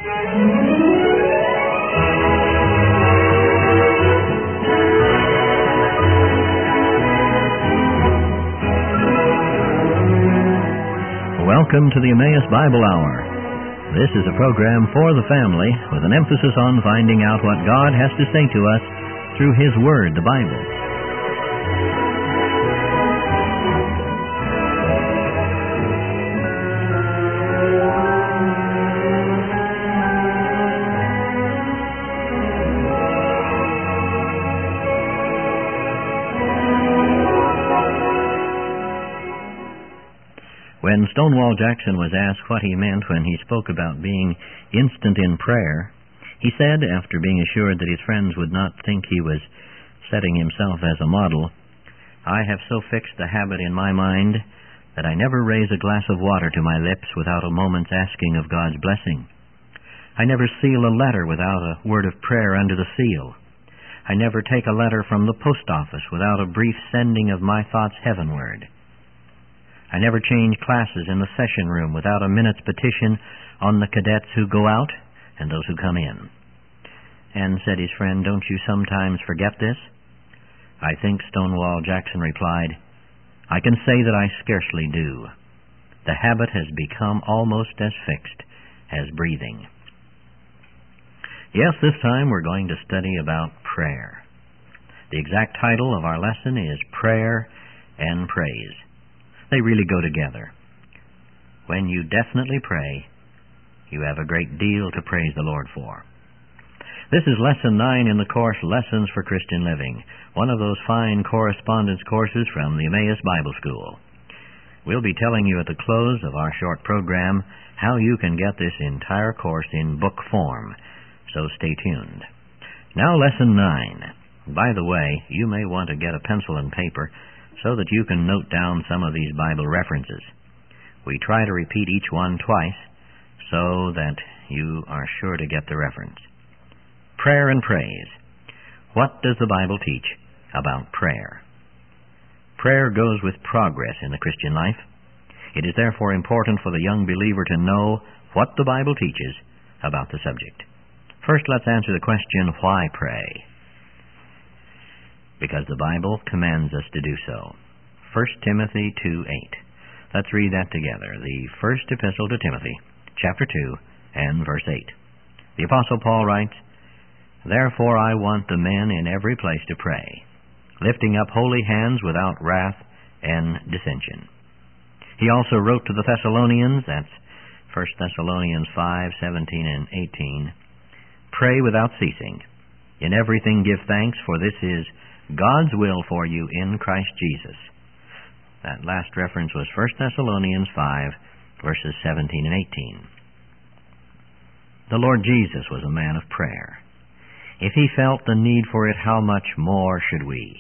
Welcome to the Emmaus Bible Hour. This is a program for the family with an emphasis on finding out what God has to say to us through His Word, the Bible. When Stonewall Jackson was asked what he meant when he spoke about being instant in prayer, he said, after being assured that his friends would not think he was setting himself as a model, "I have so fixed the habit in my mind that I never raise a glass of water to my lips without a moment's asking of God's blessing. I never seal a letter without a word of prayer under the seal. I never take a letter from the post office without a brief sending of my thoughts heavenward. I never change classes in the session room without a minute's petition on the cadets who go out and those who come in." And said his friend, "Don't you sometimes forget this?" "I think," Stonewall Jackson replied, "I can say that I scarcely do. The habit has become almost as fixed as breathing." Yes, this time we're going to study about prayer. The exact title of our lesson is Prayer and Praise. They really go together. When you definitely pray, you have a great deal to praise the Lord for. This is Lesson 9 in the course Lessons for Christian Living, one of those fine correspondence courses from the Emmaus Bible School. We'll be telling you at the close of our short program how you can get this entire course in book form, so stay tuned. Now, Lesson 9. By the way, you may want to get a pencil and paper so that you can note down some of these Bible references. We try to repeat each one twice so that you are sure to get the reference. Prayer and praise. What does the Bible teach about prayer? Prayer goes with progress in the Christian life. It is therefore important for the young believer to know what the Bible teaches about the subject. First, let's answer the question, why pray? Because the Bible commands us to do so. 1 Timothy 2:8. Let's read that together. The first epistle to Timothy, chapter 2 and verse 8. The Apostle Paul writes, "Therefore I want the men in every place to pray, lifting up holy hands without wrath and dissension." He also wrote to the Thessalonians, that's 1 Thessalonians 5:17 and 18, "Pray without ceasing. In everything give thanks, for this is God's will for you in Christ Jesus." That last reference was 1 Thessalonians 5, verses 17 and 18. The Lord Jesus was a man of prayer. If He felt the need for it, how much more should we?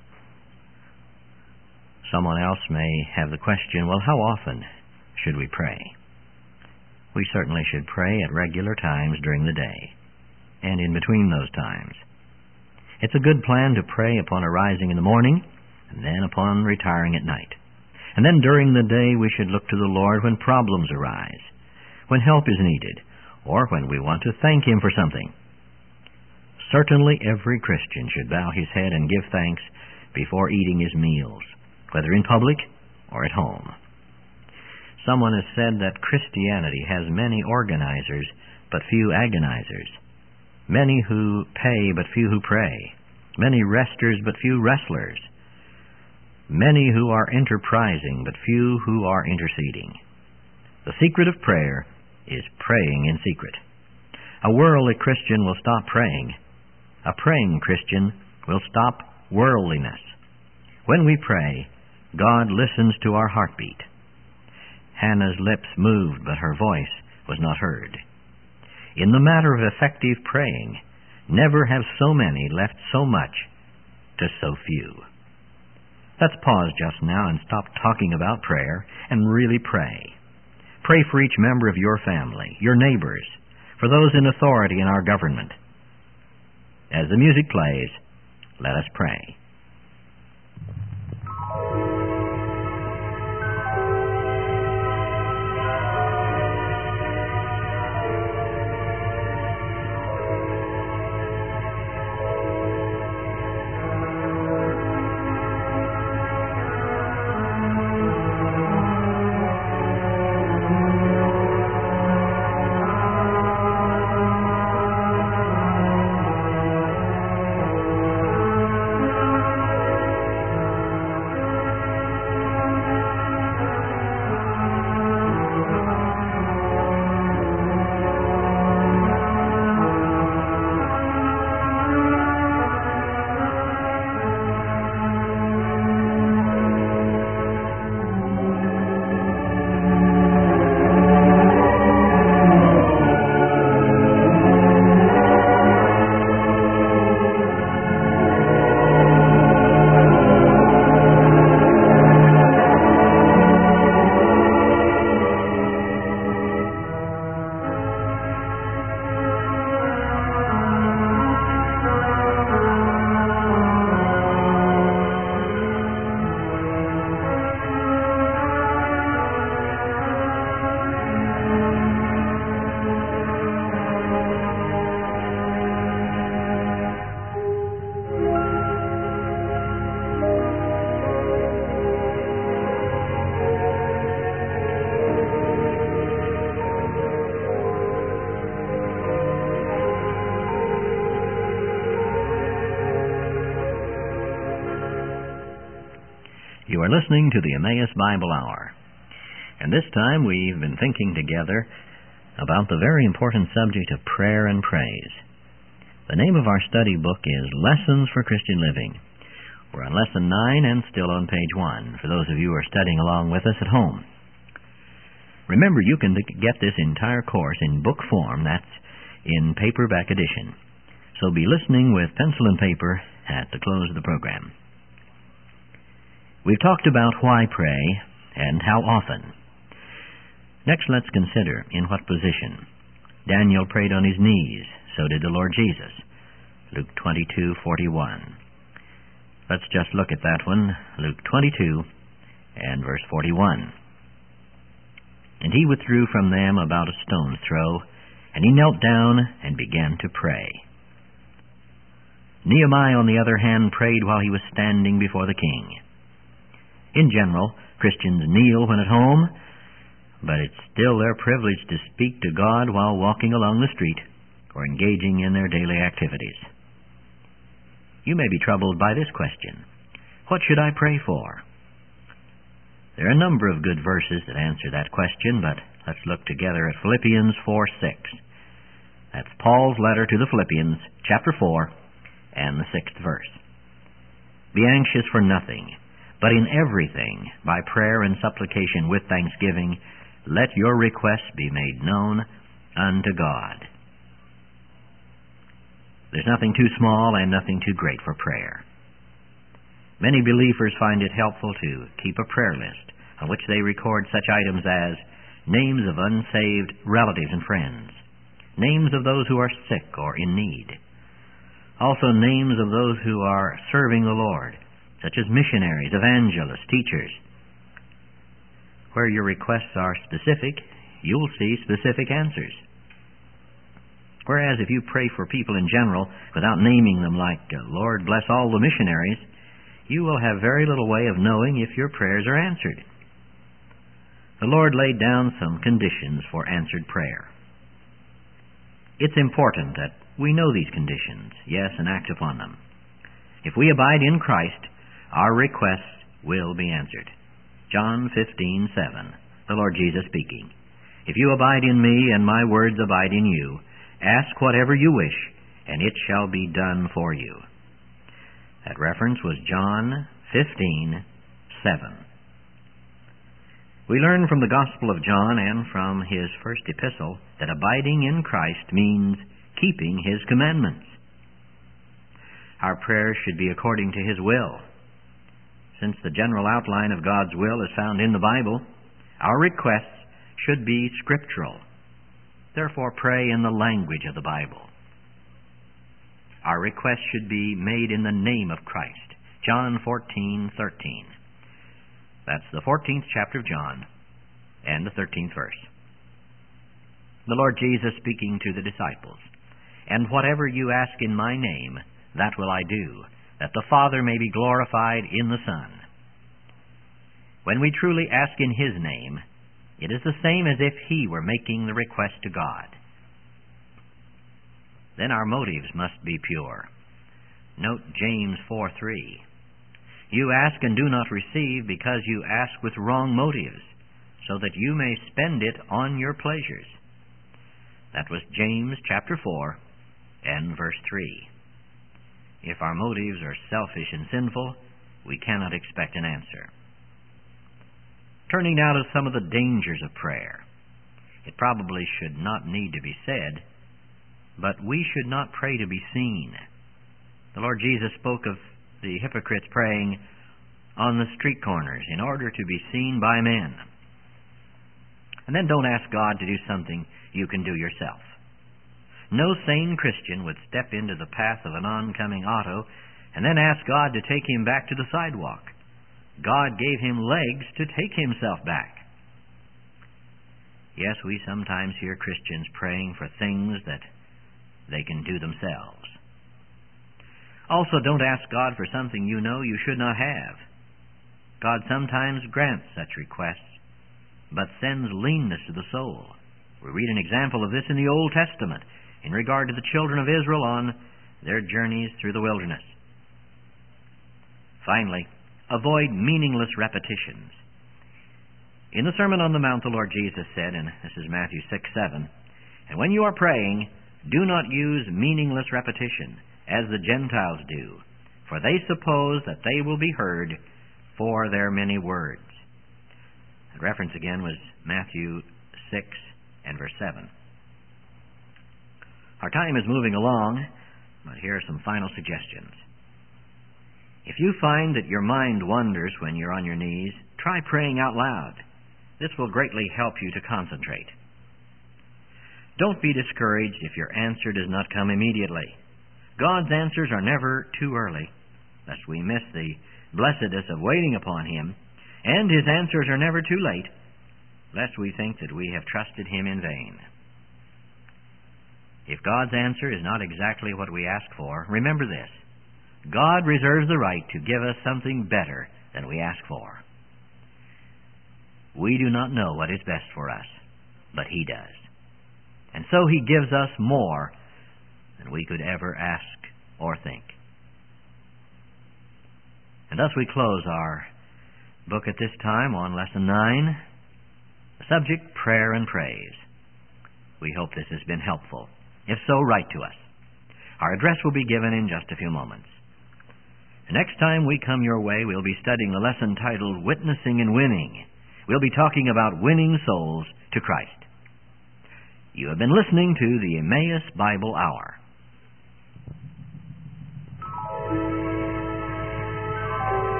Someone else may have the question, well, how often should we pray? We certainly should pray at regular times during the day, and in between those times. It's a good plan to pray upon arising in the morning, and then upon retiring at night. And then during the day we should look to the Lord when problems arise, when help is needed, or when we want to thank Him for something. Certainly every Christian should bow his head and give thanks before eating his meals, whether in public or at home. Someone has said that Christianity has many organizers, but few agonizers. Many who pay, but few who pray. Many resters, but few wrestlers. Many who are enterprising, but few who are interceding. The secret of prayer is praying in secret. A worldly Christian will stop praying. A praying Christian will stop worldliness. When we pray, God listens to our heartbeat. Hannah's lips moved, but her voice was not heard. In the matter of effective praying, never have so many left so much to so few. Let's pause just now and stop talking about prayer and really pray. Pray for each member of your family, your neighbors, for those in authority in our government. As the music plays, let us pray. You are listening to the Emmaus Bible Hour. And this time we've been thinking together about the very important subject of prayer and praise. The name of our study book is Lessons for Christian Living. We're on Lesson 9 and still on page 1, for those of you who are studying along with us at home. Remember, you can get this entire course in book form, that's in paperback edition. So be listening with pencil and paper at the close of the program. We've talked about why pray and how often. Next, let's consider in what position. Daniel prayed on his knees, so did the Lord Jesus. Luke 22:41. Let's just look at that one, Luke 22 and verse 41. And he withdrew from them about a stone's throw, and he knelt down and began to pray. Nehemiah, on the other hand, prayed while he was standing before the king. In general, Christians kneel when at home, but it's still their privilege to speak to God while walking along the street or engaging in their daily activities. You may be troubled by this question: what should I pray for? There are a number of good verses that answer that question, but let's look together at Philippians 4:6. That's Paul's letter to the Philippians, chapter 4, and the 6th verse. Be anxious for nothing, but in everything, by prayer and supplication with thanksgiving, let your requests be made known unto God. There's nothing too small and nothing too great for prayer. Many believers find it helpful to keep a prayer list on which they record such items as names of unsaved relatives and friends, names of those who are sick or in need, also names of those who are serving the Lord, such as missionaries, evangelists, teachers. Where your requests are specific, you'll see specific answers. Whereas if you pray for people in general without naming them, like, Lord bless all the missionaries, you will have very little way of knowing if your prayers are answered. The Lord laid down some conditions for answered prayer. It's important that we know these conditions, yes, and act upon them. If we abide in Christ, our requests will be answered. John 15:7, the Lord Jesus speaking. If you abide in me, and my words abide in you, ask whatever you wish, and it shall be done for you. That reference was John 15:7. We learn from the Gospel of John and from his first epistle that abiding in Christ means keeping his commandments. Our prayers should be according to his will. Since the general outline of God's will is found in the Bible, our requests should be scriptural. Therefore, pray in the language of the Bible. Our requests should be made in the name of Christ. John 14:13. That's the 14th chapter of John and the 13th verse. The Lord Jesus speaking to the disciples, "And whatever you ask in my name, that will I do, that the Father may be glorified in the Son." When we truly ask in his name, It is the same as if he were making the request to God. Then our motives must be pure. Note James 4:3. You ask and do not receive because you ask with wrong motives, so that you may spend it on your pleasures. That was James chapter 4 and verse 3. If our motives are selfish and sinful, we cannot expect an answer. Turning now to some of the dangers of prayer. It probably should not need to be said, but we should not pray to be seen. The Lord Jesus spoke of the hypocrites praying on the street corners in order to be seen by men. And then don't ask God to do something you can do yourself. No sane Christian would step into the path of an oncoming auto and then ask God to take him back to the sidewalk. God gave him legs to take himself back. Yes, we sometimes hear Christians praying for things that they can do themselves. Also, don't ask God for something you know you should not have. God sometimes grants such requests, but sends leanness to the soul. We read an example of this in the Old Testament in regard to the children of Israel on their journeys through the wilderness. Finally, avoid meaningless repetitions. In the Sermon on the Mount, the Lord Jesus said, and this is Matthew 6:7, "And when you are praying, do not use meaningless repetition, as the Gentiles do, for they suppose that they will be heard for their many words." The reference again was Matthew 6 and verse 7. Our time is moving along, but here are some final suggestions. If you find that your mind wanders when you're on your knees, try praying out loud. This will greatly help you to concentrate. Don't be discouraged if your answer does not come immediately. God's answers are never too early, lest we miss the blessedness of waiting upon Him, and His answers are never too late, lest we think that we have trusted Him in vain. If God's answer is not exactly what we ask for, remember this: God reserves the right to give us something better than we ask for. We do not know what is best for us, but He does. And so He gives us more than we could ever ask or think. And thus we close our book at this time on Lesson 9, the subject, Prayer and Praise. We hope this has been helpful. If so, write to us. Our address will be given in just a few moments. The next time we come your way, we'll be studying the lesson titled Witnessing and Winning. We'll be talking about winning souls to Christ. You have been listening to the Emmaus Bible Hour.